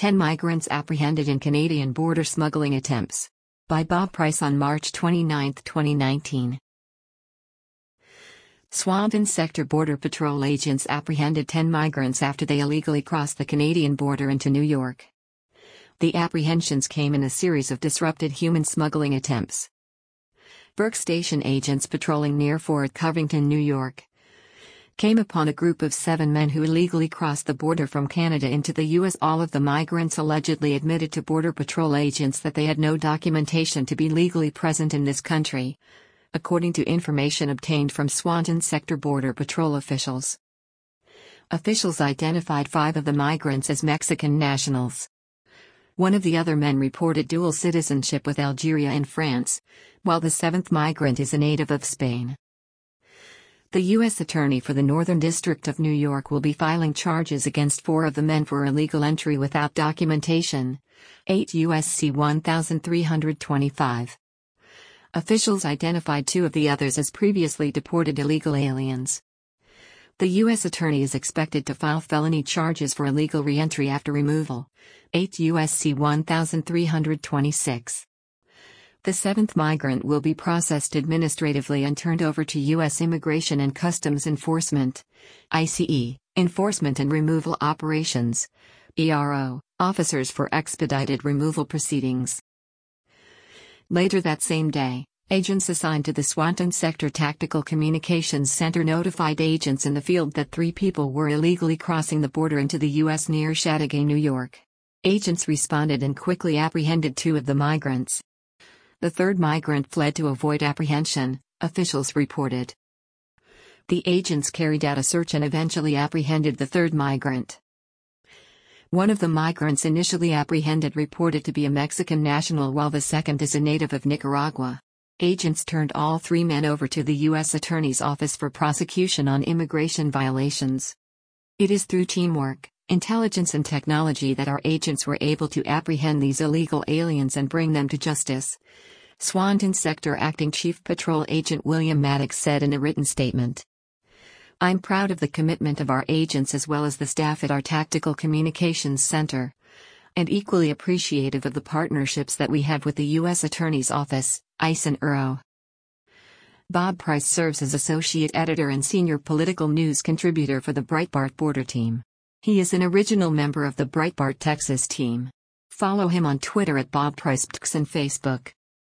10 migrants apprehended in Canadian border smuggling attempts. By Bob Price on March 29, 2019. Swanton Sector Border Patrol agents apprehended 10 migrants after they illegally crossed the Canadian border into New York. The apprehensions came in a series of disrupted human smuggling attempts. Burke Station agents patrolling near Fort Covington, New York, came upon a group of 7 men who illegally crossed the border from Canada into the U.S. All of the migrants allegedly admitted to Border Patrol agents that they had no documentation to be legally present in this country, according to information obtained from Swanton Sector Border Patrol officials. Officials identified 5 of the migrants as Mexican nationals. One of the other men reported dual citizenship with Algeria and France, while the 7th migrant is a native of Spain. The U.S. Attorney for the Northern District of New York will be filing charges against 4 of the men for illegal entry without documentation, 8 U.S.C. 1325. Officials identified 2 of the others as previously deported illegal aliens. The U.S. Attorney is expected to file felony charges for illegal reentry after removal, 8 U.S.C. 1326. The 7th migrant will be processed administratively and turned over to U.S. Immigration and Customs Enforcement, ICE, Enforcement and Removal Operations, ERO, officers for expedited removal proceedings. Later that same day, agents assigned to the Swanton Sector Tactical Communications Center notified agents in the field that 3 people were illegally crossing the border into the U.S. near Chateauguay, New York. Agents responded and quickly apprehended 2 of the migrants. The 3rd migrant fled to avoid apprehension, officials reported. The agents carried out a search and eventually apprehended the 3rd migrant. One of the migrants initially apprehended reported to be a Mexican national while the 2nd is a native of Nicaragua. Agents turned all 3 men over to the U.S. Attorney's Office for prosecution on immigration violations. It is through teamwork, intelligence and technology that our agents were able to apprehend these illegal aliens and bring them to justice, Swanton Sector Acting Chief Patrol Agent William Maddox said in a written statement. I'm proud of the commitment of our agents as well as the staff at our Tactical Communications Center, and equally appreciative of the partnerships that we have with the U.S. Attorney's Office, ICE and ERO. Bob Price serves as Associate Editor and Senior Political News Contributor for the Breitbart Border Team. He is an original member of the Breitbart Texas team. Follow him on Twitter at Bob Price and Facebook.